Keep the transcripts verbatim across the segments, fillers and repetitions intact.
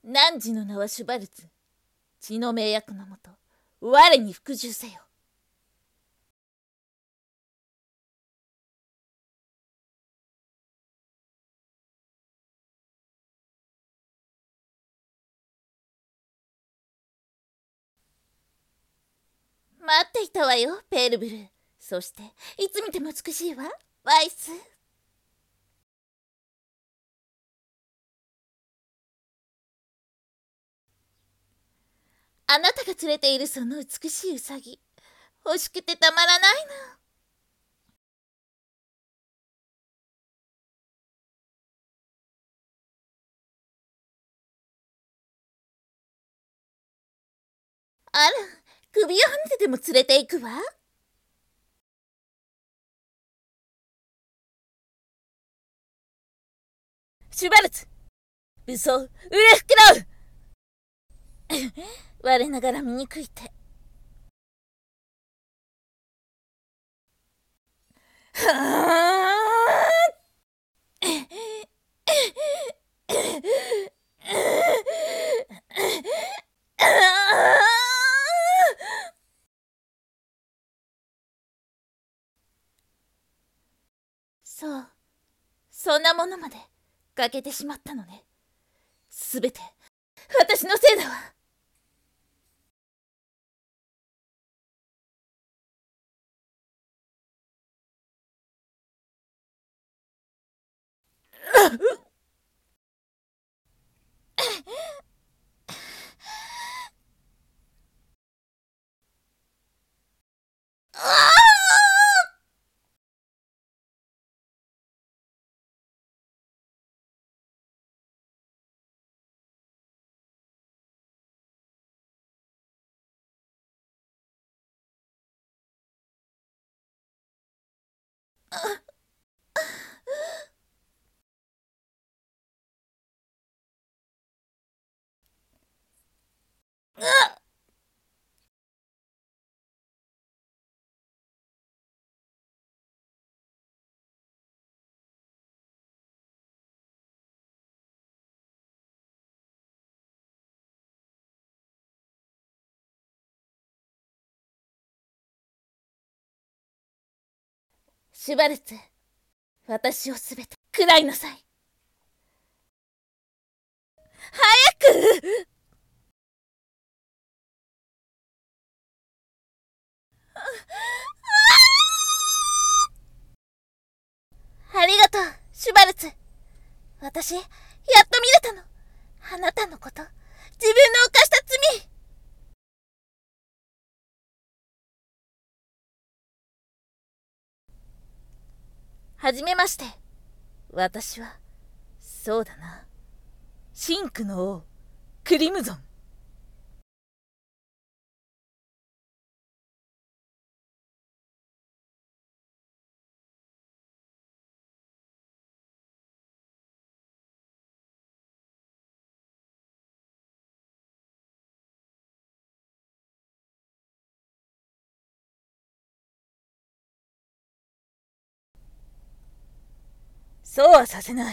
汝の名はシュバルツ。血の盟約のもと、我に服従せよ。待っていたわよ、ペールブルー。そしていつ見ても美しいわ、ワイス。あなたが連れているその美しいウサギ、欲しくてたまらないの。あら、首をはねてでも連れて行くわ。シュバルツ、武装、ウレフクラウ我ながら醜いて。はあそう、そんなものまで欠けてしまったのね。すべて私のせいだわ。シュバルツ、私をすべて食らいなさい。早く。ありがとう、シュバルツ。私、やっと見れたの。あなたのこと、自分の犯した罪。はじめまして。私は、そうだな。シンクの王、クリムゾン。そうはさせない。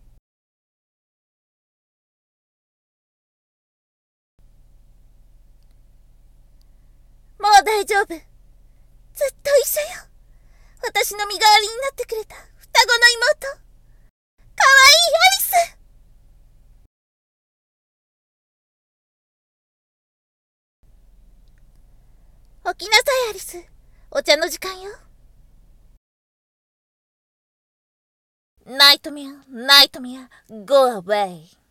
もう大丈夫。ずっと一緒よ。私の身代わりになってくれた双子の妹。かわいいアリス。起きなさい、アリス。お茶の時間よ。ナイトメア、ナイトメア、go away。